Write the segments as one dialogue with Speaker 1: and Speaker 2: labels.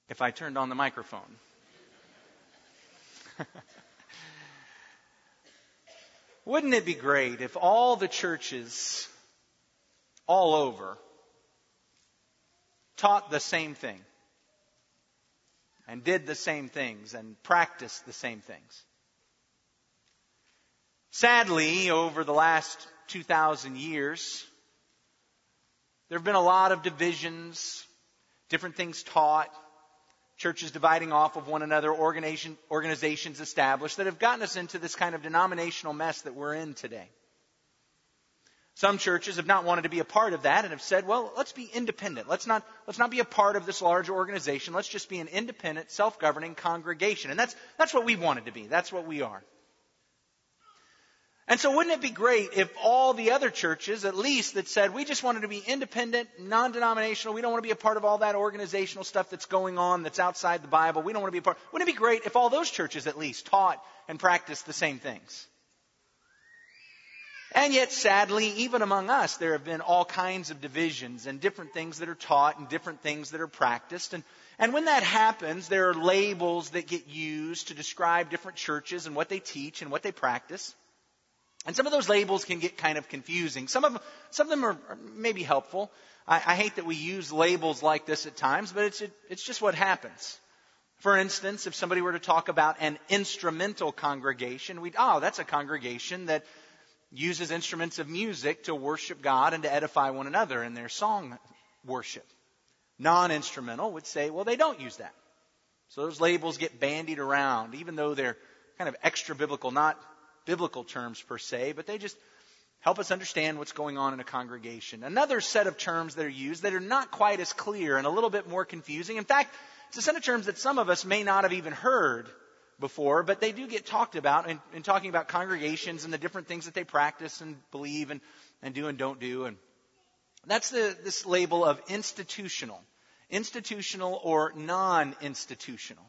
Speaker 1: if I turned on the microphone. Wouldn't it be great if all the churches all over taught the same thing and did the same things and practiced the same things? Sadly, over the last 2,000 years, there have been a lot of divisions, different things taught, churches dividing off of one another, organizations established that have gotten us into this kind of denominational mess that we're in today. Some churches have not wanted to be a part of that and have said, well, let's be independent. Let's not be a part of this large organization. Let's just be an independent, self-governing congregation. And that's what we wanted to be. That's what we are. And so wouldn't it be great if all the other churches, at least, that said, we just wanted to be independent, non-denominational, we don't want to be a part of all that organizational stuff that's going on, that's outside the Bible, we don't want to be a part. Wouldn't it be great if all those churches, at least, taught and practiced the same things? And yet, sadly, even among us, there have been all kinds of divisions and different things that are taught and different things that are practiced. And when that happens, there are labels that get used to describe different churches and what they teach and what they practice. And some of those labels can get kind of confusing. Some of them are maybe helpful. I hate that we use labels like this at times, but it's just what happens. For instance, if somebody were to talk about an instrumental congregation, that's a congregation that uses instruments of music to worship God and to edify one another in their song worship. Non-instrumental would say, well, they don't use that. So those labels get bandied around, even though they're kind of extra biblical, not biblical terms per se, but they just help us understand what's going on in a congregation. Another set of terms that are used that are not quite as clear and a little bit more confusing. In fact, it's a set of terms that some of us may not have even heard before, but they do get talked about in talking about congregations and the different things that they practice and believe and do and don't do. And that's this label of institutional or non-institutional.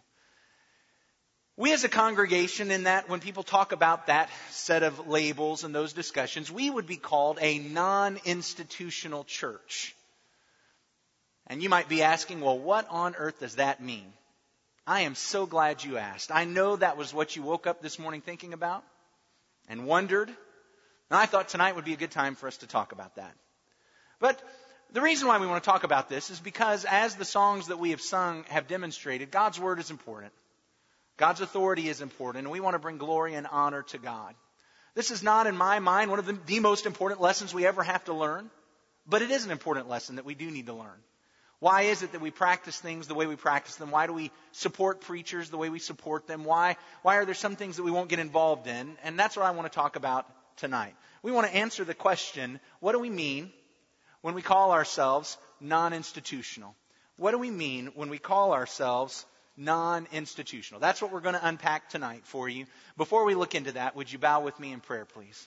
Speaker 1: We as a congregation, in that when people talk about that set of labels and those discussions, we would be called a non-institutional church. And you might be asking, well, what on earth does that mean? I am so glad you asked. I know that was what you woke up this morning thinking about and wondered. And I thought tonight would be a good time for us to talk about that. But the reason why we want to talk about this is because, as the songs that we have sung have demonstrated, God's Word is important. God's authority is important, and we want to bring glory and honor to God. This is not, in my mind, one of the most important lessons we ever have to learn, but it is an important lesson that we do need to learn. Why is it that we practice things the way we practice them? Why do we support preachers the way we support them? Why are there some things that we won't get involved in? And that's what I want to talk about tonight. We want to answer the question, what do we mean when we call ourselves non-institutional? What do we mean when we call ourselves non-institutional? That's what we're going to unpack tonight for you. Before we look into that, would you bow with me in prayer, please?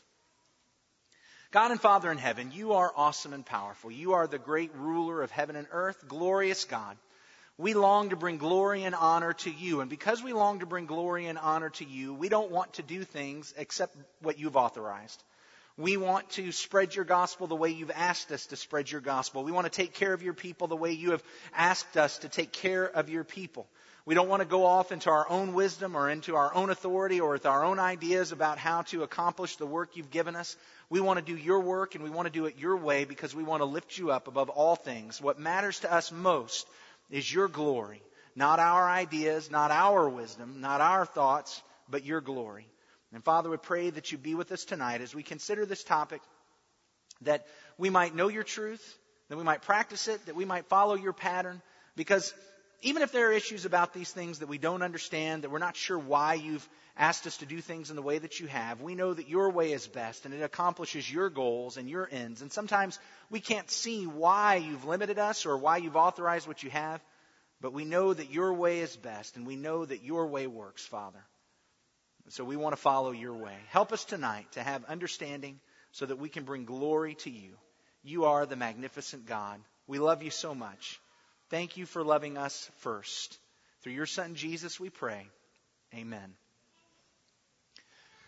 Speaker 1: God and Father in heaven, you are awesome and powerful. You are the great ruler of heaven and earth, glorious God. We long to bring glory and honor to you. And because we long to bring glory and honor to you, we don't want to do things except what you've authorized. We want to spread your gospel the way you've asked us to spread your gospel. We want to take care of your people the way you have asked us to take care of your people. We don't want to go off into our own wisdom or into our own authority or with our own ideas about how to accomplish the work you've given us. We want to do your work, and we want to do it your way because we want to lift you up above all things. What matters to us most is your glory, not our ideas, not our wisdom, not our thoughts, but your glory. And Father, we pray that you be with us tonight as we consider this topic, that we might know your truth, that we might practice it, that we might follow your pattern, because even if there are issues about these things that we don't understand, that we're not sure why you've asked us to do things in the way that you have, we know that your way is best and it accomplishes your goals and your ends. And sometimes we can't see why you've limited us or why you've authorized what you have, but we know that your way is best and we know that your way works, Father. So we want to follow your way. Help us tonight to have understanding so that we can bring glory to you. You are the magnificent God. We love you so much. Thank you for loving us first. Through your Son, Jesus, we pray. Amen.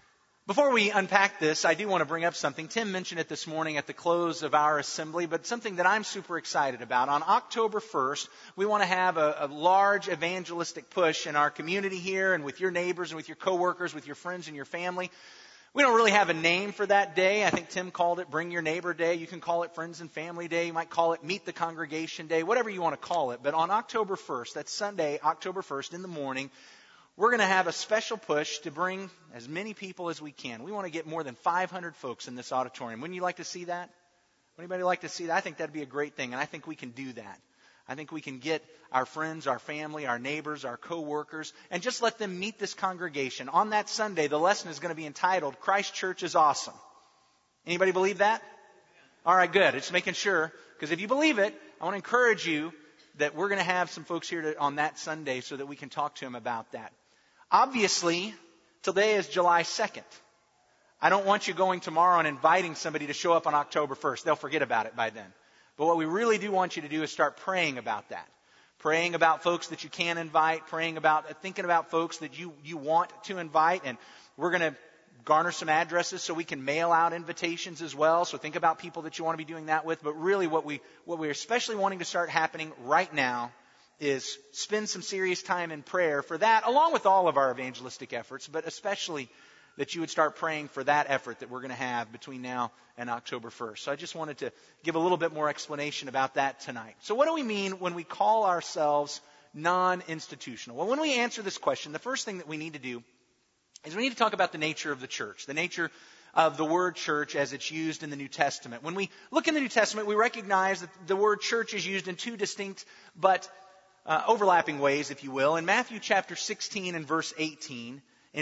Speaker 1: Before we unpack this, I do want to bring up something. Tim mentioned it this morning at the close of our assembly, but something that I'm super excited about. On October 1st, we want to have a large evangelistic push in our community here and with your neighbors and with your coworkers, with your friends and your family. We don't really have a name for that day. I think Tim called it Bring Your Neighbor Day. You can call it Friends and Family Day. You might call it Meet the Congregation Day, whatever you want to call it. But on October 1st, that's Sunday, October 1st in the morning, we're going to have a special push to bring as many people as we can. We want to get more than 500 folks in this auditorium. Wouldn't you like to see that? Anybody like to see that? I think that'd be a great thing, and I think we can do that. I think we can get our friends, our family, our neighbors, our co-workers, and just let them meet this congregation. On that Sunday, the lesson is going to be entitled, Christ Church is Awesome. Anybody believe that? All right, good. Just making sure, because if you believe it, I want to encourage you that we're going to have some folks here on that Sunday so that we can talk to them about that. Obviously, today is July 2nd. I don't want you going tomorrow and inviting somebody to show up on October 1st. They'll forget about it by then. But what we really do want you to do is start praying about that. Praying about folks that you can invite. Thinking about folks that you want to invite. And we're going to garner some addresses so we can mail out invitations as well. So think about people that you want to be doing that with. But really what we're especially wanting to start happening right now is spend some serious time in prayer for that, along with all of our evangelistic efforts, but especially that you would start praying for that effort that we're going to have between now and October 1st. So I just wanted to give a little bit more explanation about that tonight. So what do we mean when we call ourselves non-institutional? Well, when we answer this question, the first thing that we need to do is we need to talk about the nature of the church, the nature of the word church as it's used in the New Testament. When we look in the New Testament, we recognize that the word church is used in two distinct but overlapping ways, if you will. In Matthew chapter 16 and verse 18,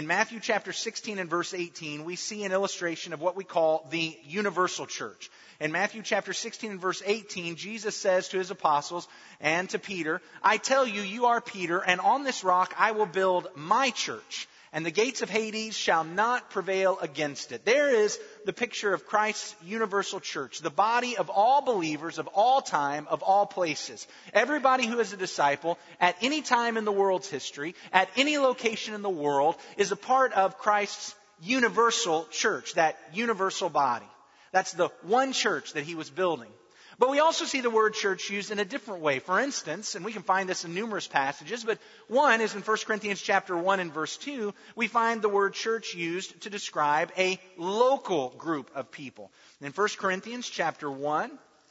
Speaker 1: we see an illustration of what we call the universal church. In Matthew chapter 16 and verse 18, Jesus says to his apostles and to Peter, I tell you, you are Peter, and on this rock I will build my church, and the gates of Hades shall not prevail against it. There is the picture of Christ's universal church, the body of all believers of all time, of all places. Everybody who is a disciple at any time in the world's history, at any location in the world, is a part of Christ's universal church, that universal body. That's the one church that he was building. But we also see the word church used in a different way. For instance, and we can find this in numerous passages, but one is in 1 Corinthians chapter 1 and verse 2, we find the word church used to describe a local group of people. In 1 Corinthians chapter 1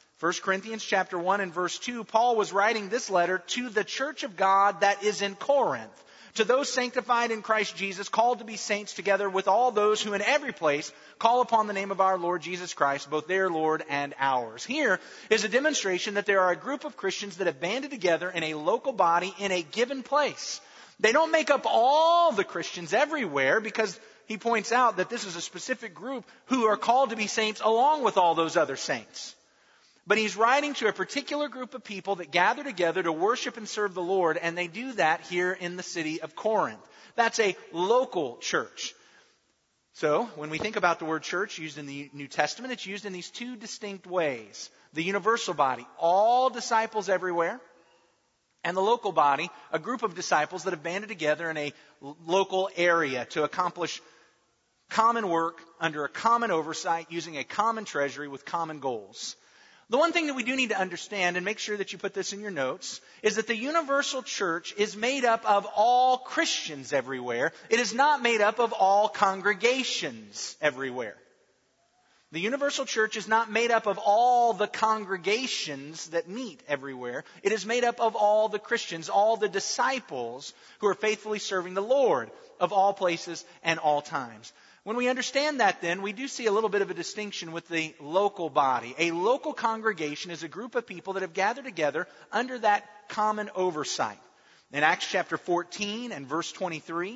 Speaker 1: and verse 2, Paul was writing this letter to the church of God that is in Corinth, to those sanctified in Christ Jesus, called to be saints together with all those who in every place call upon the name of our Lord Jesus Christ, both their Lord and ours. Here is a demonstration that there are a group of Christians that have banded together in a local body in a given place. They don't make up all the Christians everywhere, because he points out that this is a specific group who are called to be saints along with all those other saints. But he's writing to a particular group of people that gather together to worship and serve the Lord, and they do that here in the city of Corinth. That's a local church. So, when we think about the word church used in the New Testament, it's used in these two distinct ways. The universal body, all disciples everywhere, and the local body, a group of disciples that have banded together in a local area to accomplish common work under a common oversight, using a common treasury with common goals. The one thing that we do need to understand, and make sure that you put this in your notes, is that the universal church is made up of all Christians everywhere. It is not made up of all congregations everywhere. The universal church is not made up of all the congregations that meet everywhere. It is made up of all the Christians, all the disciples who are faithfully serving the Lord of all places and all times. When we understand that, then, we do see a little bit of a distinction with the local body. A local congregation is a group of people that have gathered together under that common oversight. In Acts chapter 14 and verse 23,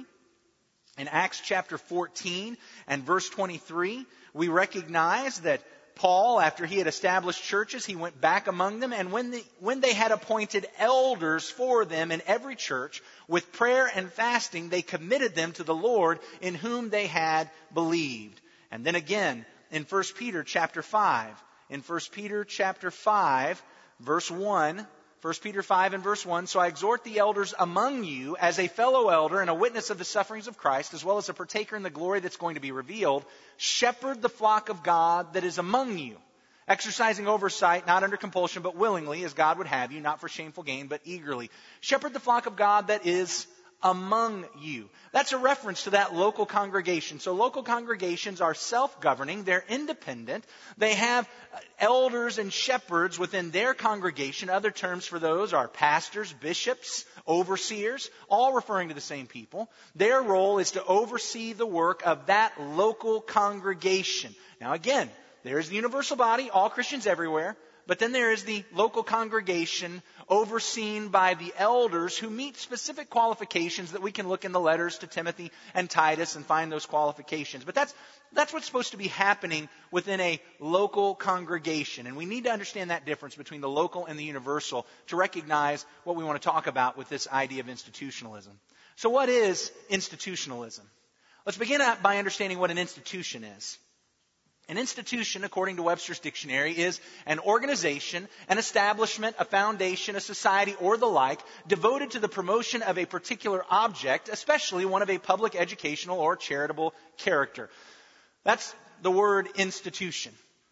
Speaker 1: we recognize that Paul, after he had established churches, he went back among them, and when they had appointed elders for them in every church, with prayer and fasting, they committed them to the Lord in whom they had believed. And then again, in 1 Peter chapter 5, verse 1, 1 Peter 5 and verse 1, so I exhort the elders among you as a fellow elder and a witness of the sufferings of Christ, as well as a partaker in the glory that's going to be revealed. Shepherd the flock of God that is among you, exercising oversight, not under compulsion, but willingly, as God would have you, not for shameful gain, but eagerly. Shepherd the flock of God that is among you. That's a reference to that local congregation. So local congregations are self-governing. They're independent. They have elders and shepherds within their congregation. Other terms for those are pastors, bishops, overseers, all referring to the same people. Their role is to oversee the work of that local congregation. Now again, there's the universal body, all Christians everywhere. But then there is the local congregation overseen by the elders who meet specific qualifications that we can look in the letters to Timothy and Titus and find those qualifications. But that's what's supposed to be happening within a local congregation. And we need to understand that difference between the local and the universal to recognize what we want to talk about with this idea of institutionalism. So what is institutionalism? Let's begin by understanding what an institution is. An institution, according to Webster's dictionary, is an organization, an establishment, a foundation, a society, or the like, devoted to the promotion of a particular object, especially one of a public, educational, or charitable character. That's the word institution.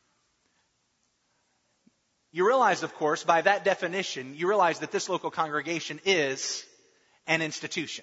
Speaker 1: You realize, of course, by that definition, you realize that this local congregation is an institution.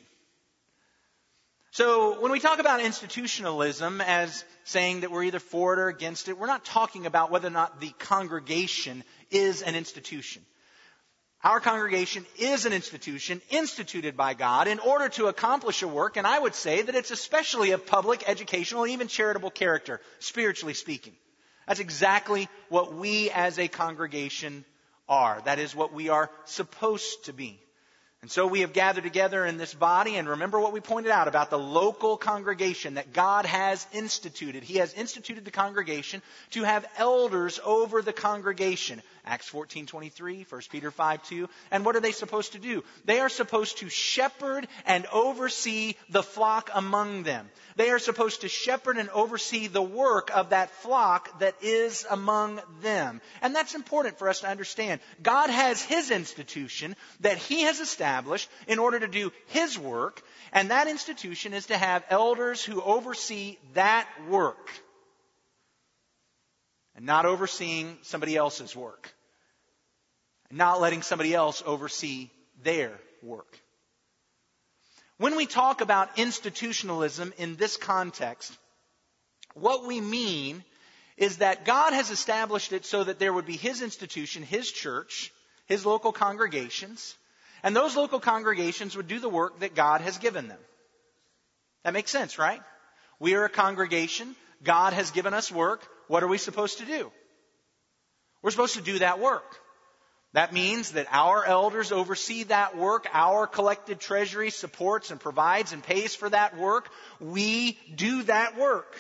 Speaker 1: So when we talk about institutionalism as saying that we're either for it or against it, we're not talking about whether or not the congregation is an institution. Our congregation is an institution instituted by God in order to accomplish a work, and I would say that it's especially of public, educational, even charitable character, spiritually speaking. That's exactly what we as a congregation are. That is what we are supposed to be. And so we have gathered together in this body, and remember what we pointed out about the local congregation that God has instituted. He has instituted the congregation to have elders over the congregation. Acts 14:23, 1 Peter 5:2. And what are they supposed to do? They are supposed to shepherd and oversee the flock among them. They are supposed to shepherd and oversee the work of that flock that is among them. And that's important for us to understand. God has His institution that He has established in order to do His work. And that institution is to have elders who oversee that work. And not overseeing somebody else's work. Not letting somebody else oversee their work. When we talk about institutionalism in this context, what we mean is that God has established it so that there would be His institution, His church, His local congregations, and those local congregations would do the work that God has given them. That makes sense, right? We are a congregation. God has given us work. What are we supposed to do? We're supposed to do that work. That means that our elders oversee that work. Our collected treasury supports and provides and pays for that work. We do that work.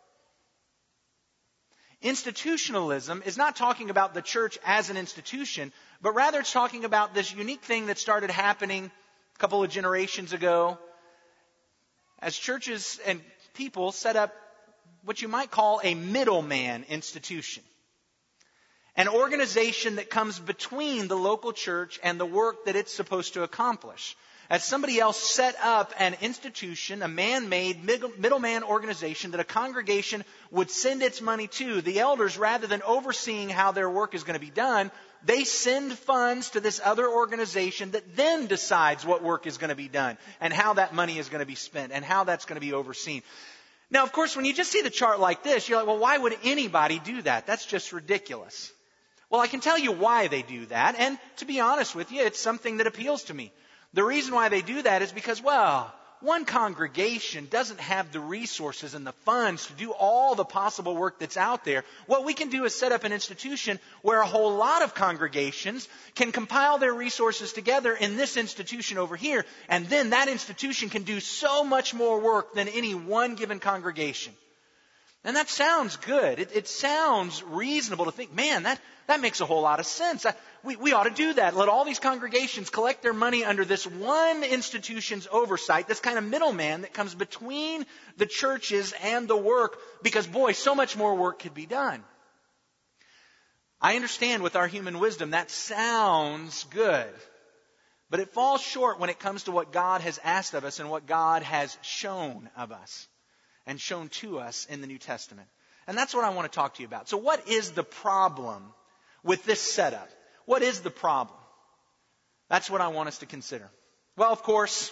Speaker 1: Institutionalism is not talking about the church as an institution, but rather it's talking about this unique thing that started happening a couple of generations ago as churches and people set up what you might call a middleman institution. An organization that comes between the local church and the work that it's supposed to accomplish. As somebody else set up an institution, a man-made middleman organization that a congregation would send its money to, the elders, rather than overseeing how their work is going to be done, they send funds to this other organization that then decides what work is going to be done and how that money is going to be spent and how that's going to be overseen. Now, of course, when you just see the chart like this, you're like, well, why would anybody do that? That's just ridiculous. Well, I can tell you why they do that, and to be honest with you, it's something that appeals to me. The reason why they do that is because, well, one congregation doesn't have the resources and the funds to do all the possible work that's out there. What we can do is set up an institution where a whole lot of congregations can compile their resources together in this institution over here, and then that institution can do so much more work than any one given congregation. And that sounds good. It sounds reasonable to think, man, that makes a whole lot of sense. We ought to do that. Let all these congregations collect their money under this one institution's oversight, this kind of middleman that comes between the churches and the work, because, boy, so much more work could be done. I understand with our human wisdom that sounds good. But it falls short when it comes to what God has asked of us and what God has shown of us and shown to us in the New Testament. And that's what I want to talk to you about. So what is the problem with this setup? What is the problem? That's what I want us to consider. Well, of course,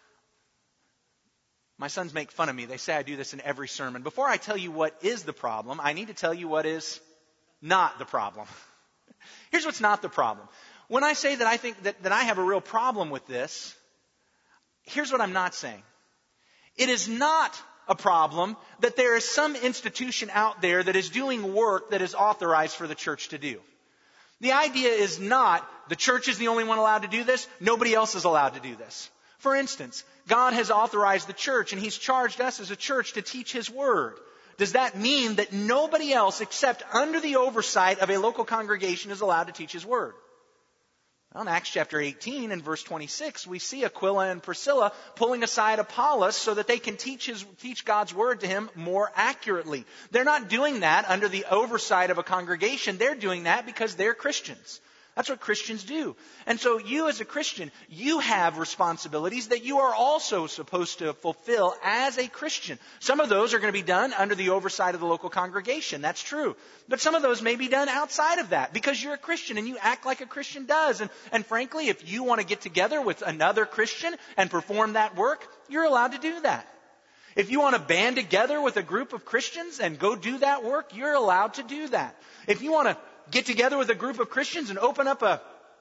Speaker 1: my sons make fun of me. They say I do this in every sermon. Before I tell you what is the problem, I need to tell you what is not the problem. Here's what's not the problem. When I say that I think that I have a real problem with this, here's what I'm not saying. It is not a problem that there is some institution out there that is doing work that is authorized for the church to do. The idea is not the church is the only one allowed to do this, nobody else is allowed to do this. For instance, God has authorized the church and He's charged us as a church to teach His Word. Does that mean that nobody else except under the oversight of a local congregation is allowed to teach His Word? Well, in Acts chapter 18 and verse 26, we see Aquila and Priscilla pulling aside Apollos so that they can teach God's Word to him more accurately. They're not doing that under the oversight of a congregation. They're doing that because they're Christians. That's what Christians do. And so you as a Christian, you have responsibilities that you are also supposed to fulfill as a Christian. Some of those are going to be done under the oversight of the local congregation. That's true. But some of those may be done outside of that because you're a Christian and you act like a Christian does. And frankly, if you want to get together with another Christian and perform that work, you're allowed to do that. If you want to band together with a group of Christians and go do that work, you're allowed to do that. If you want to get together with a group of Christians and open up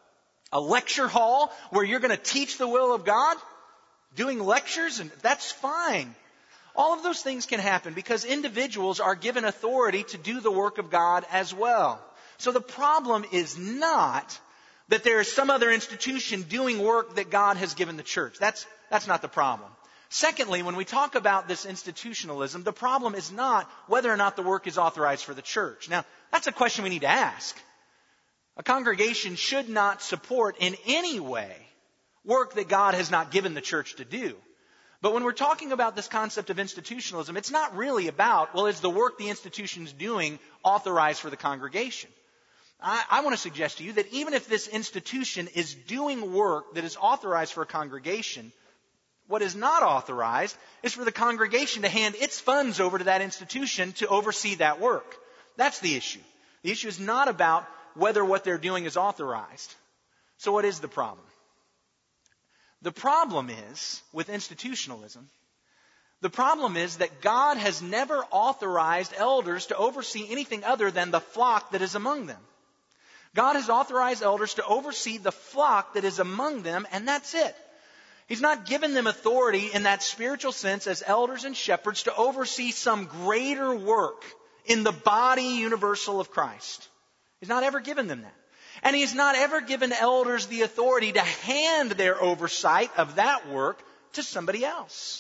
Speaker 1: a lecture hall where you're going to teach the will of God, doing lectures, and that's fine. All of those things can happen because individuals are given authority to do the work of God as well. So the problem is not that there is some other institution doing work that God has given the church. That's not the problem. Secondly, when we talk about this institutionalism, the problem is not whether or not the work is authorized for the church. Now, that's a question we need to ask. A congregation should not support in any way work that God has not given the church to do. But when we're talking about this concept of institutionalism, it's not really about, well, is the work the institution's doing authorized for the congregation? I want to suggest to you that even if this institution is doing work that is authorized for a congregation, what is not authorized is for the congregation to hand its funds over to that institution to oversee that work. That's the issue. The issue is not about whether what they're doing is authorized. So what is the problem? The problem is, with institutionalism, the problem is that God has never authorized elders to oversee anything other than the flock that is among them. God has authorized elders to oversee the flock that is among them, and that's it. He's not given them authority in that spiritual sense as elders and shepherds to oversee some greater work in the body universal of Christ. He's not ever given them that. And He's not ever given elders the authority to hand their oversight of that work to somebody else.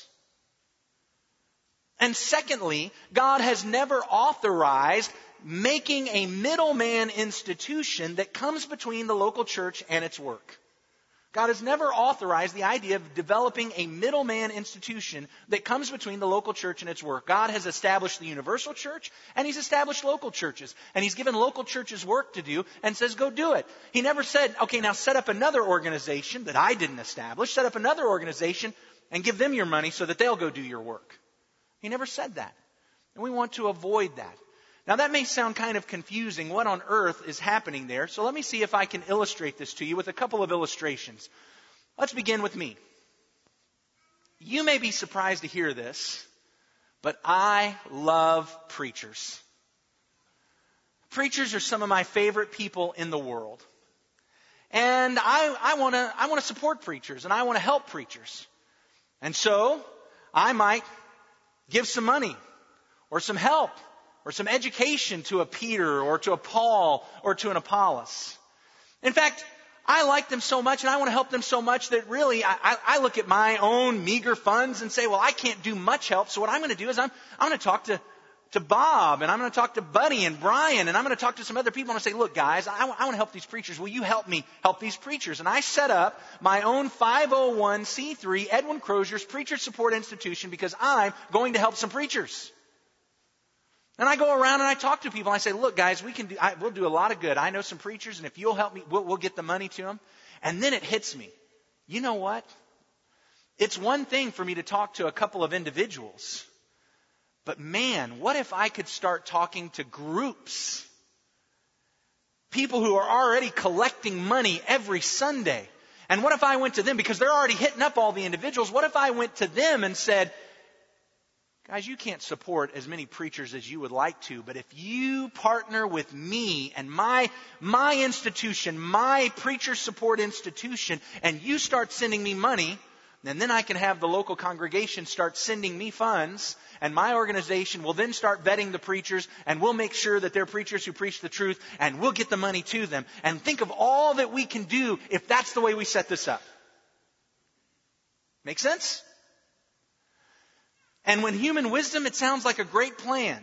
Speaker 1: And secondly, God has never authorized making a middleman institution that comes between the local church and its work. God has never authorized the idea of developing a middleman institution that comes between the local church and its work. God has established the universal church and He's established local churches. And He's given local churches work to do and says, go do it. He never said, okay, now set up another organization that I didn't establish. Set up another organization and give them your money so that they'll go do your work. He never said that. And we want to avoid that. Now that may sound kind of confusing. What on earth is happening there? So let me see if I can illustrate this to you with a couple of illustrations. Let's begin with me. You may be surprised to hear this, but I love preachers. Preachers are some of my favorite people in the world. And I want to support preachers and I want to help preachers. And so I might give some money or some help or some education to a Peter or to a Paul or to an Apollos. In fact, I like them so much and I want to help them so much that really I look at my own meager funds and say, well, I can't do much help. So what I'm going to do is I'm going to talk to Bob and I'm going to talk to Buddy and Brian and I'm going to talk to some other people and say, look, guys, I want to help these preachers. Will you help me help these preachers? And I set up my own 501c3 Edwin Crozier's Preacher Support Institution because I'm going to help some preachers. And I go around and I talk to people and I say, look guys, we'll do a lot of good. I know some preachers, and if you'll help me, we'll get the money to them. And then it hits me. You know what? It's one thing for me to talk to a couple of individuals. But man, what if I could start talking to groups? People who are already collecting money every Sunday. And what if I went to them, because they're already hitting up all the individuals, what if I went to them and said, guys, you can't support as many preachers as you would like to, but if you partner with me and my institution, my preacher support institution, and you start sending me money, and then I can have the local congregation start sending me funds, and my organization will then start vetting the preachers, and we'll make sure that they're preachers who preach the truth, and we'll get the money to them. And think of all that we can do if that's the way we set this up. Make sense? And when human wisdom, it sounds like a great plan.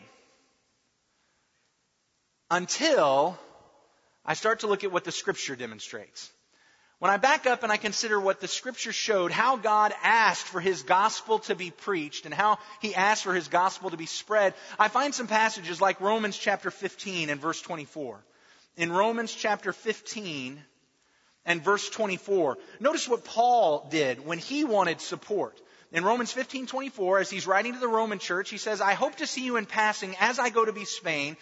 Speaker 1: Until I start to look at what the Scripture demonstrates. When I back up and I consider what the Scripture showed, how God asked for His gospel to be preached and how He asked for His gospel to be spread, I find some passages like Romans chapter 15 and verse 24. In Romans chapter 15 and verse 24, notice what Paul did when he wanted support. In Romans 15:24, as he's writing to the Roman church, he says, I hope to see you in passing as I go to Spain,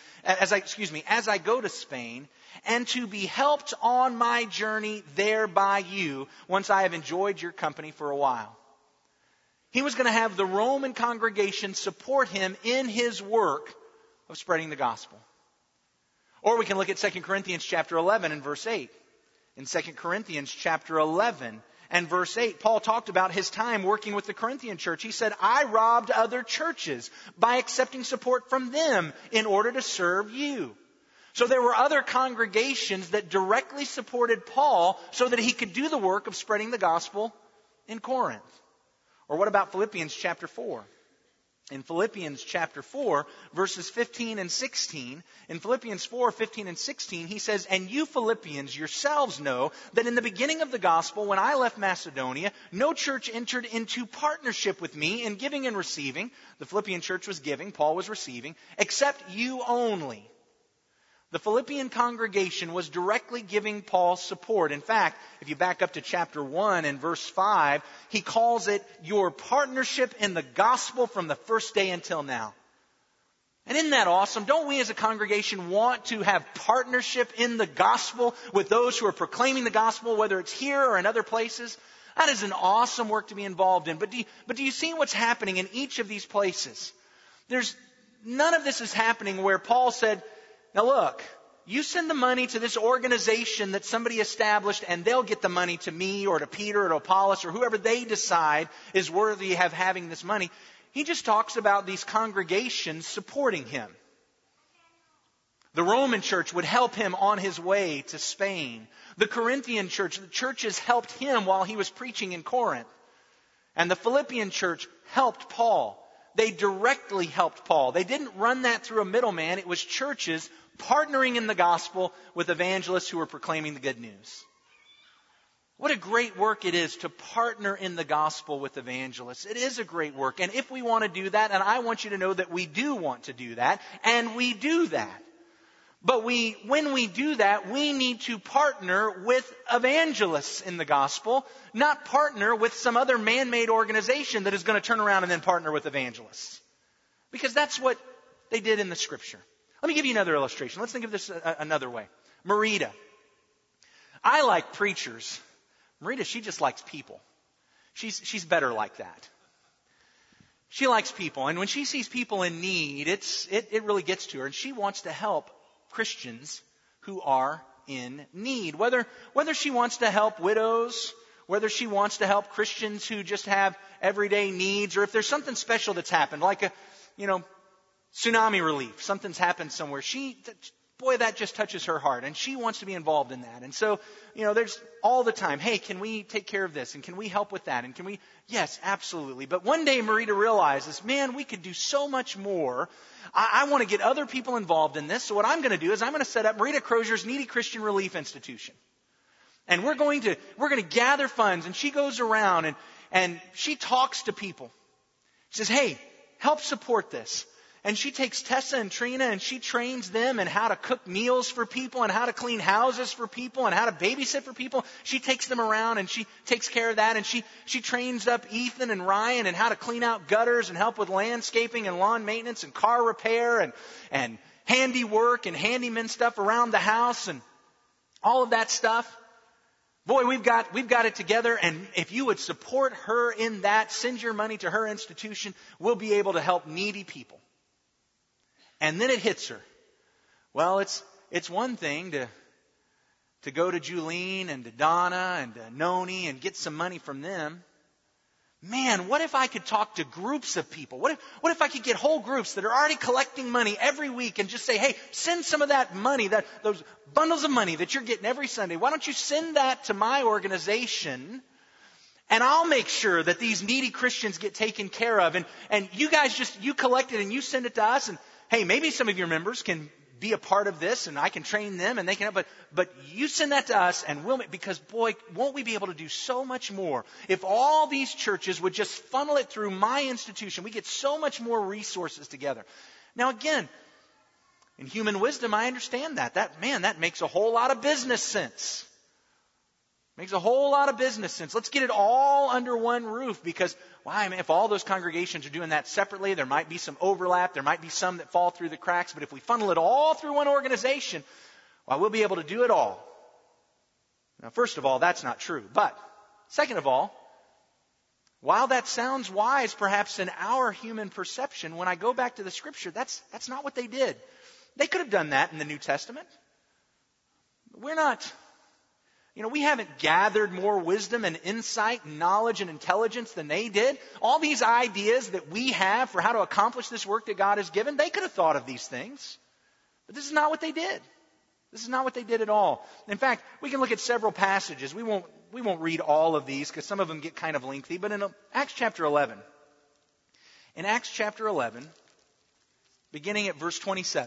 Speaker 1: and to be helped on my journey there by you, once I have enjoyed your company for a while. He was going to have the Roman congregation support him in his work of spreading the gospel. Or we can look at 2 Corinthians chapter 11 and verse 8. In 2 Corinthians chapter 11 and verse 8, Paul talked about his time working with the Corinthian church. He said, I robbed other churches by accepting support from them in order to serve you. So there were other congregations that directly supported Paul so that he could do the work of spreading the gospel in Corinth. Or what about Philippians chapter 4? In Philippians chapter 4, verses 15 and 16, in Philippians 4, 15 and 16, he says, and you Philippians yourselves know that in the beginning of the gospel, when I left Macedonia, no church entered into partnership with me in giving and receiving. The Philippian church was giving, Paul was receiving, except you only. The Philippian congregation was directly giving Paul support. In fact, if you back up to chapter 1 and verse 5, he calls it your partnership in the gospel from the first day until now. And isn't that awesome? Don't we as a congregation want to have partnership in the gospel with those who are proclaiming the gospel, whether it's here or in other places? That is an awesome work to be involved in. But do you see what's happening in each of these places? None of this is happening where Paul said, now look, you send the money to this organization that somebody established and they'll get the money to me or to Peter or to Apollos or whoever they decide is worthy of having this money. He just talks about these congregations supporting him. The Roman church would help him on his way to Spain. The Corinthian church, the churches helped him while he was preaching in Corinth. And the Philippian church helped Paul. They directly helped Paul. They didn't run that through a middleman. It was churches partnering in the gospel with evangelists who were proclaiming the good news. What a great work it is to partner in the gospel with evangelists. It is a great work. And if we want to do that, and I want you to know that we do want to do that, and we do that. But when we do that, we need to partner with evangelists in the gospel, not partner with some other man-made organization that is going to turn around and then partner with evangelists. Because that's what they did in the Scripture. Let me give you another illustration. Let's think of this another way. Marita. I like preachers. Marita, she just likes people. She's better like that. She likes people. And when she sees people in need, it really gets to her. And she wants to help Christians who are in need. Whether she wants to help widows, whether she wants to help Christians who just have everyday needs, or if there's something special that's happened, like tsunami relief. Something's happened somewhere. That just touches her heart. And she wants to be involved in that. And so, there's all the time, hey, can we take care of this? And can we help with that? And can we? Yes, absolutely. But one day Marita realizes, man, we could do so much more. I want to get other people involved in this. So what I'm going to do is I'm going to set up Marita Crozier's Needy Christian Relief Institution. And we're going to gather funds. And she goes around and she talks to people. She says, hey, help support this. And she takes Tessa and Trina and she trains them in how to cook meals for people and how to clean houses for people and how to babysit for people. She takes them around and she takes care of that. And she trains up Ethan and Ryan in how to clean out gutters and help with landscaping and lawn maintenance and car repair and handiwork and handyman stuff around the house and all of that stuff. Boy, we've got it together, and if you would support her in that, send your money to her institution, we'll be able to help needy people. And then it hits her. Well, it's one thing to go to Julene and to Donna and to Noni and get some money from them. Man, what if I could talk to groups of people? What if I could get whole groups that are already collecting money every week and just say, hey, send some of that money, those bundles of money that you're getting every Sunday. Why don't you send that to my organization? And I'll make sure that these needy Christians get taken care of. And you guys you collect it and you send it to us. And hey, maybe some of your members can be a part of this and I can train them and they can help. But you send that to us and because boy, won't we be able to do so much more if all these churches would just funnel it through my institution. We get so much more resources together. Now again, in human wisdom, I understand that. That makes a whole lot of business sense. Makes a whole lot of business sense. Let's get it all under one roof because, if all those congregations are doing that separately, there might be some overlap. There might be some that fall through the cracks. But if we funnel it all through one organization, we'll be able to do it all. Now, first of all, that's not true. But second of all, while that sounds wise perhaps in our human perception, when I go back to the Scripture, that's not what they did. They could have done that in the New Testament. We haven't gathered more wisdom and insight and knowledge and intelligence than they did. All these ideas that we have for how to accomplish this work that God has given, they could have thought of these things. But this is not what they did. This is not what they did at all. In fact, we can look at several passages. We won't read all of these because some of them get kind of lengthy. But in Acts chapter 11, beginning at verse 27,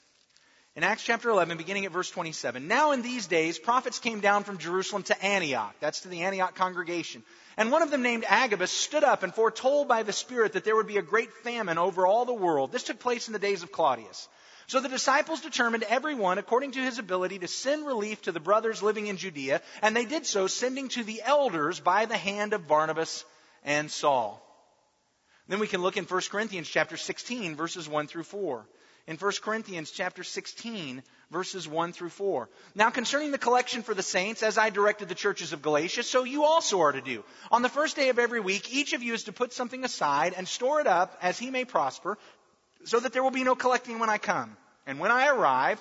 Speaker 1: in Acts chapter 11, beginning at verse 27, now in these days, prophets came down from Jerusalem to Antioch. That's to the Antioch congregation. And one of them named Agabus stood up and foretold by the Spirit that there would be a great famine over all the world. This took place in the days of Claudius. So the disciples determined everyone according to his ability to send relief to the brothers living in Judea. And they did so, sending to the elders by the hand of Barnabas and Saul. Then we can look in 1 Corinthians chapter 16, verses 1 through 4. In 1 Corinthians chapter 16, verses 1 through 4. Now concerning the collection for the saints, as I directed the churches of Galatia, so you also are to do. On the first day of every week, each of you is to put something aside and store it up as he may prosper, so that there will be no collecting when I come. And when I arrive,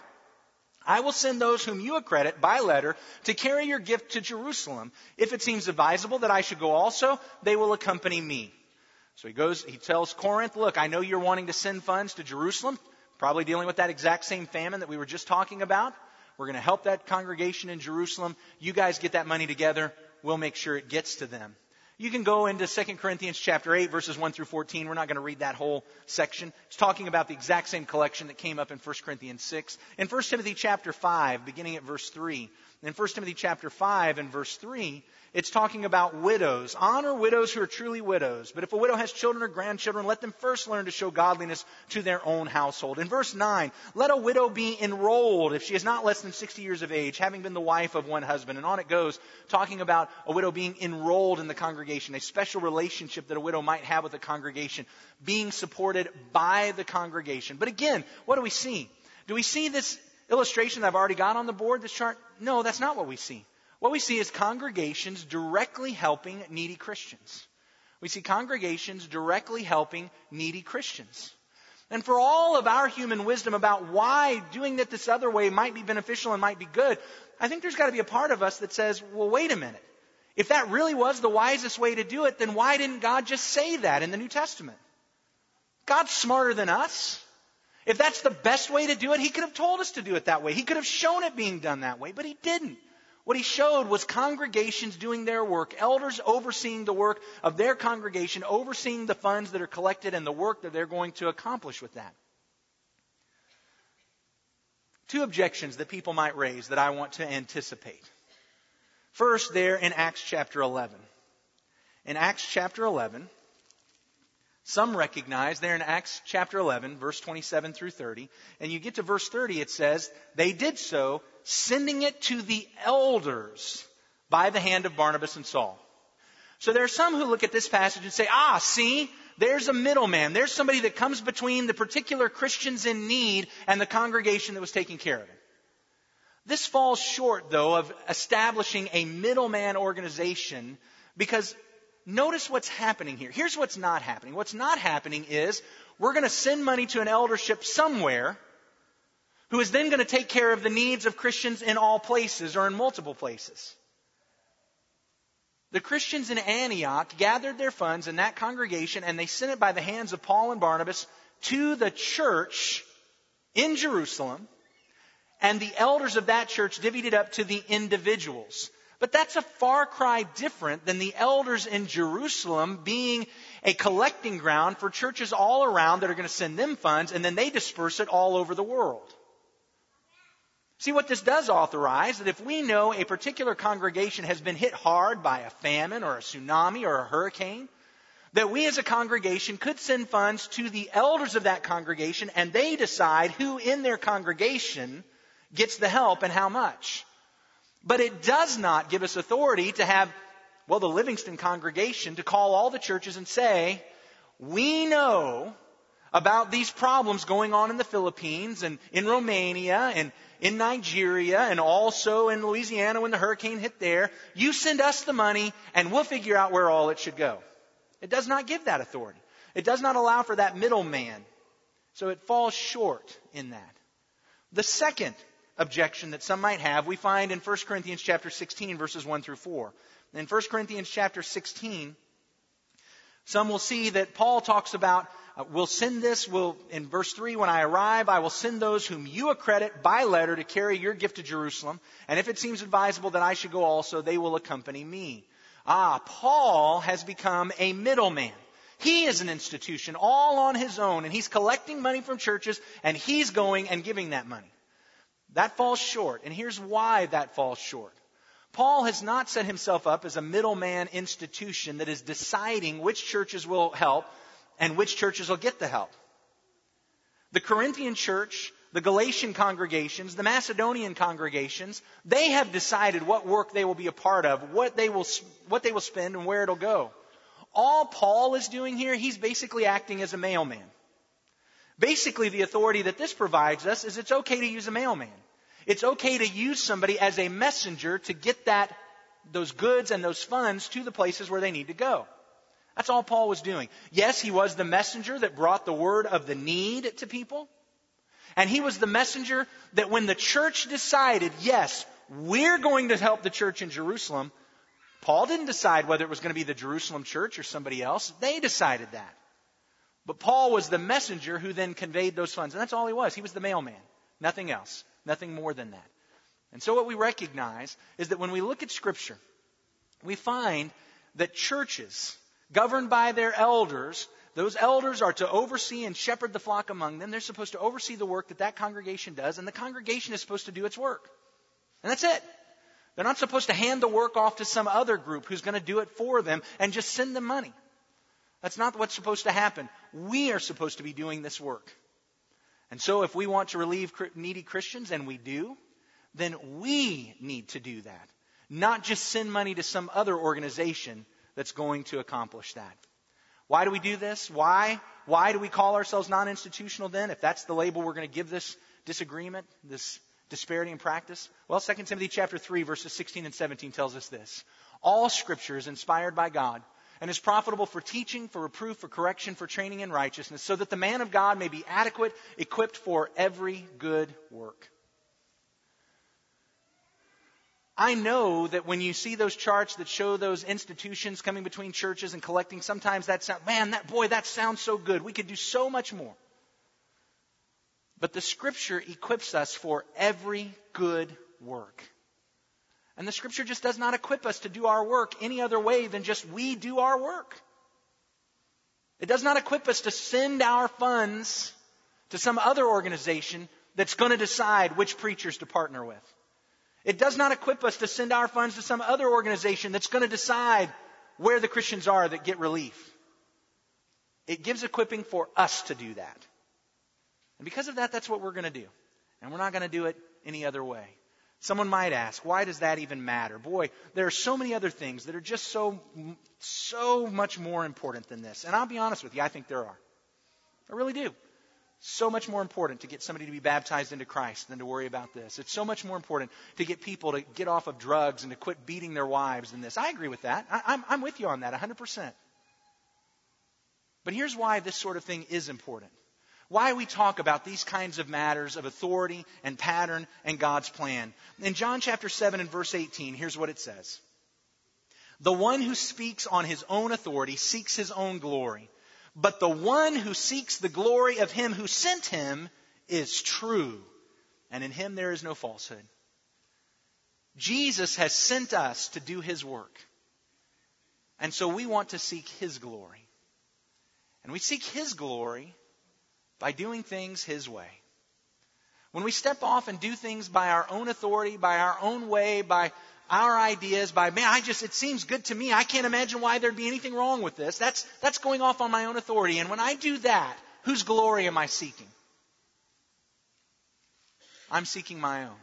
Speaker 1: I will send those whom you accredit by letter to carry your gift to Jerusalem. If it seems advisable that I should go also, they will accompany me. So he tells Corinth, look, I know you're wanting to send funds to Jerusalem. Probably dealing with that exact same famine that we were just talking about. We're going to help that congregation in Jerusalem. You guys get that money together. We'll make sure it gets to them. You can go into 2 Corinthians chapter 8, verses 1 through 14. We're not going to read that whole section. It's talking about the exact same collection that came up in 1 Corinthians 6. In 1 Timothy chapter 5, beginning at verse 3. In 1 Timothy chapter 5 and verse 3, it's talking about widows. Honor widows who are truly widows. But if a widow has children or grandchildren, let them first learn to show godliness to their own household. In verse 9, let a widow be enrolled if she is not less than 60 years of age, having been the wife of one husband. And on it goes, talking about a widow being enrolled in the congregation, a special relationship that a widow might have with the congregation, being supported by the congregation. But again, what do we see? Do we see this illustration that I've already got on the board, this chart? No, that's not what we see. What we see is congregations directly helping needy Christians. We see congregations directly helping needy Christians. And for all of our human wisdom about why doing it this other way might be beneficial and might be good, I think there's got to be a part of us that says, well, wait a minute. If that really was the wisest way to do it, then why didn't God just say that in the New Testament? God's smarter than us. If that's the best way to do it, He could have told us to do it that way. He could have shown it being done that way, but He didn't. What He showed was congregations doing their work, elders overseeing the work of their congregation, overseeing the funds that are collected and the work that they're going to accomplish with that. Two objections that people might raise that I want to anticipate. First, there in Acts chapter 11. In Acts chapter 11, Some recognize there in Acts chapter 11, verse 27 through 30, and you get to verse 30, it says, they did so, sending it to the elders by the hand of Barnabas and Saul. So there are some who look at this passage and say, see, there's a middleman. There's somebody that comes between the particular Christians in need and the congregation that was taking care of it. This falls short, though, of establishing a middleman organization, because notice what's happening here. Here's what's not happening. What's not happening is we're going to send money to an eldership somewhere who is then going to take care of the needs of Christians in all places or in multiple places. The Christians in Antioch gathered their funds in that congregation, and they sent it by the hands of Paul and Barnabas to the church in Jerusalem, and the elders of that church divvied it up to the individuals. But that's a far cry different than the elders in Jerusalem being a collecting ground for churches all around that are going to send them funds, and then they disperse it all over the world. See, what this does authorize, that if we know a particular congregation has been hit hard by a famine or a tsunami or a hurricane, that we as a congregation could send funds to the elders of that congregation, and they decide who in their congregation gets the help and how much. But it does not give us authority to have, the Livingston congregation to call all the churches and say, we know about these problems going on in the Philippines and in Romania and in Nigeria and also in Louisiana when the hurricane hit there. You send us the money and we'll figure out where all it should go. It does not give that authority. It does not allow for that middleman. So it falls short in that. The second objection that some might have, we find in 1 Corinthians chapter 16, verses 1 through 4. In 1 Corinthians chapter 16, some will see that Paul talks about, in verse 3, when I arrive, I will send those whom you accredit by letter to carry your gift to Jerusalem. And if it seems advisable that I should go also, they will accompany me. Paul has become a middleman. He is an institution all on his own, and he's collecting money from churches, and he's going and giving that money. That falls short, and here's why that falls short. Paul has not set himself up as a middleman institution that is deciding which churches will help and which churches will get the help. The Corinthian church, the Galatian congregations, the Macedonian congregations, they have decided what work they will be a part of, what they will spend, and where it'll go. All Paul is doing here, he's basically acting as a mailman. Basically, the authority that this provides us is it's okay to use a mailman. It's okay to use somebody as a messenger to get those goods and those funds to the places where they need to go. That's all Paul was doing. Yes, he was the messenger that brought the word of the need to people. And he was the messenger that when the church decided, yes, we're going to help the church in Jerusalem, Paul didn't decide whether it was going to be the Jerusalem church or somebody else. They decided that. But Paul was the messenger who then conveyed those funds. And that's all he was. He was the mailman. Nothing else. Nothing more than that. And so what we recognize is that when we look at Scripture, we find that churches governed by their elders, those elders are to oversee and shepherd the flock among them. They're supposed to oversee the work that congregation does, and the congregation is supposed to do its work. And that's it. They're not supposed to hand the work off to some other group who's going to do it for them and just send them money. That's not what's supposed to happen. We are supposed to be doing this work. And so if we want to relieve needy Christians, and we do, then we need to do that. Not just send money to some other organization that's going to accomplish that. Why do we do this? Why do we call ourselves non-institutional then, if that's the label we're going to give this disagreement, this disparity in practice? Well, 2 Timothy chapter 3, verses 16 and 17 tells us this. All Scripture is inspired by God and is profitable for teaching, for reproof, for correction, for training in righteousness, so that the man of God may be adequate, equipped for every good work. I know that when you see those charts that show those institutions coming between churches and collecting, sometimes that sounds so good. We could do so much more. But the Scripture equips us for every good work. And the Scripture just does not equip us to do our work any other way than just we do our work. It does not equip us to send our funds to some other organization that's going to decide which preachers to partner with. It does not equip us to send our funds to some other organization that's going to decide where the Christians are that get relief. It gives equipping for us to do that. And because of that, that's what we're going to do. And we're not going to do it any other way. Someone might ask, why does that even matter? Boy, there are so many other things that are just so much more important than this. And I'll be honest with you, I think there are. I really do. So much more important to get somebody to be baptized into Christ than to worry about this. It's so much more important to get people to get off of drugs and to quit beating their wives than this. I agree with that. I'm with you on that 100%. But here's why this sort of thing is important. Why we talk about these kinds of matters of authority and pattern and God's plan. In John chapter 7 and verse 18, here's what it says. The one who speaks on his own authority seeks his own glory. But the one who seeks the glory of him who sent him is true, and in him there is no falsehood. Jesus has sent us to do his work. And so we want to seek his glory. And we seek his glory by doing things his way. When we step off and do things by our own authority, by our own way, by our ideas, it seems good to me. I can't imagine why there'd be anything wrong with this. That's going off on my own authority. And when I do that, whose glory am I seeking? I'm seeking my own.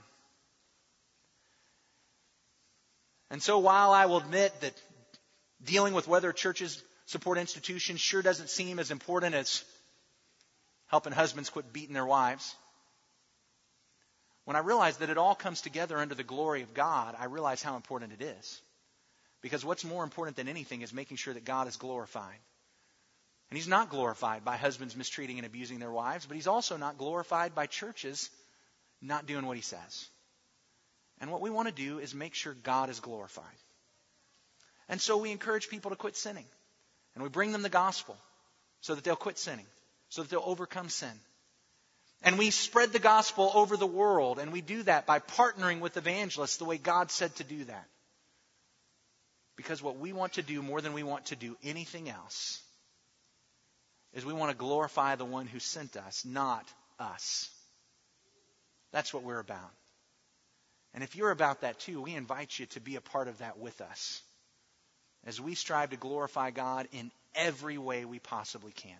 Speaker 1: And so while I will admit that dealing with whether churches support institutions sure doesn't seem as important as helping husbands quit beating their wives, when I realize that it all comes together under the glory of God, I realize how important it is. Because what's more important than anything is making sure that God is glorified. And he's not glorified by husbands mistreating and abusing their wives, but he's also not glorified by churches not doing what he says. And what we want to do is make sure God is glorified. And so we encourage people to quit sinning. And we bring them the gospel so that they'll quit sinning, so that they'll overcome sin. And we spread the gospel over the world, and we do that by partnering with evangelists the way God said to do that. Because what we want to do more than we want to do anything else is we want to glorify the one who sent us, not us. That's what we're about. And if you're about that too, we invite you to be a part of that with us as we strive to glorify God in every way we possibly can.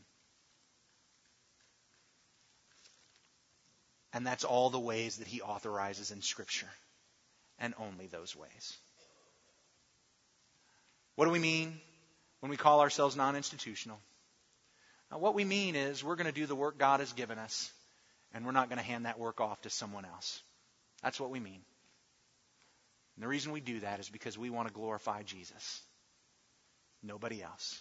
Speaker 1: And that's all the ways that he authorizes in Scripture. And only those ways. What do we mean when we call ourselves non-institutional? Now, what we mean is we're going to do the work God has given us, and we're not going to hand that work off to someone else. That's what we mean. And the reason we do that is because we want to glorify Jesus. Nobody else.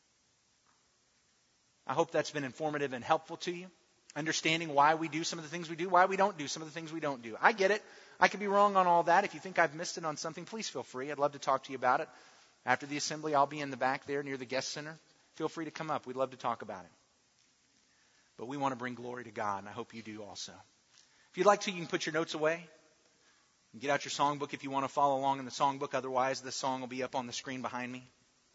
Speaker 1: I hope that's been informative and helpful to you. Understanding why we do some of the things we do, why we don't do some of the things we don't do. I get it. I could be wrong on all that. If you think I've missed it on something, please feel free. I'd love to talk to you about it. After the assembly, I'll be in the back there near the guest center. Feel free to come up. We'd love to talk about it. But we want to bring glory to God, and I hope you do also. If you'd like to, you can put your notes away. And get out your songbook if you want to follow along in the songbook. Otherwise, the song will be up on the screen behind me.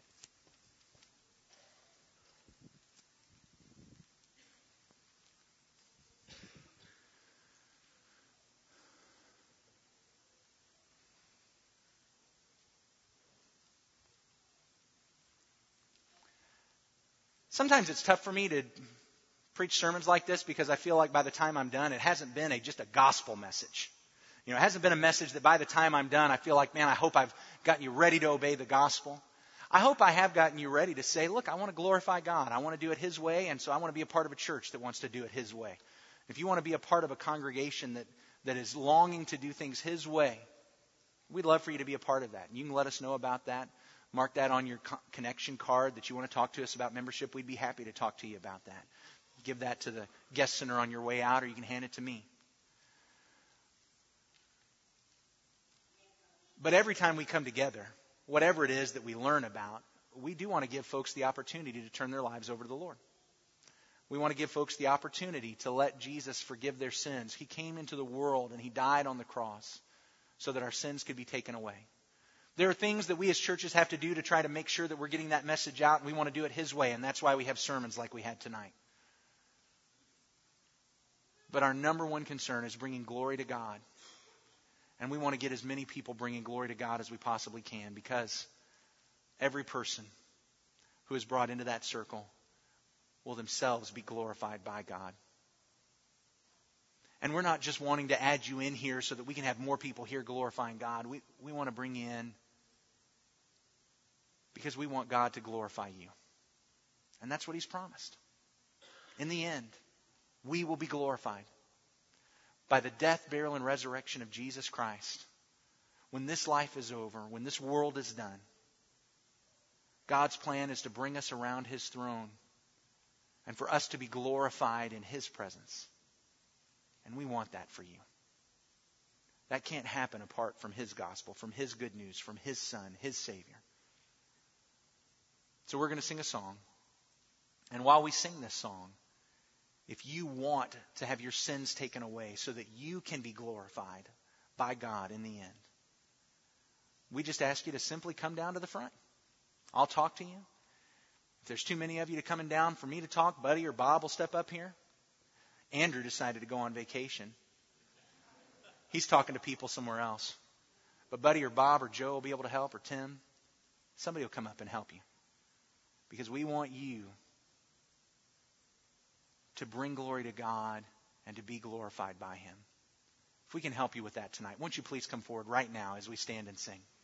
Speaker 1: Sometimes it's tough for me to preach sermons like this because I feel like by the time I'm done, it hasn't been just a gospel message. It hasn't been a message that by the time I'm done, I feel like, man, I hope I've gotten you ready to obey the gospel. I hope I have gotten you ready to say, look, I want to glorify God. I want to do it his way, and so I want to be a part of a church that wants to do it his way. If you want to be a part of a congregation that is longing to do things his way, we'd love for you to be a part of that. And you can let us know about that. Mark that on your connection card that you want to talk to us about membership. We'd be happy to talk to you about that. Give that to the guest center on your way out, or you can hand it to me. But every time we come together, whatever it is that we learn about, we do want to give folks the opportunity to turn their lives over to the Lord. We want to give folks the opportunity to let Jesus forgive their sins. He came into the world and he died on the cross so that our sins could be taken away. There are things that we as churches have to do to try to make sure that we're getting that message out, and we want to do it his way, and that's why we have sermons like we had tonight. But our number one concern is bringing glory to God. And we want to get as many people bringing glory to God as we possibly can, because every person who is brought into that circle will themselves be glorified by God. And we're not just wanting to add you in here so that we can have more people here glorifying God. We want to bring you in because we want God to glorify you. And that's what He's promised. In the end, we will be glorified by the death, burial, and resurrection of Jesus Christ. When this life is over, when this world is done, God's plan is to bring us around His throne and for us to be glorified in His presence. And we want that for you. That can't happen apart from His gospel, from His good news, from His Son, His Savior. So we're going to sing a song. And while we sing this song, if you want to have your sins taken away so that you can be glorified by God in the end, we just ask you to simply come down to the front. I'll talk to you. If there's too many of you to coming down for me to talk, Buddy or Bob will step up here. Andrew decided to go on vacation. He's talking to people somewhere else. But Buddy or Bob or Joe will be able to help, or Tim. Somebody will come up and help you. Because we want you to bring glory to God and to be glorified by Him. If we can help you with that tonight, won't you please come forward right now as we stand and sing.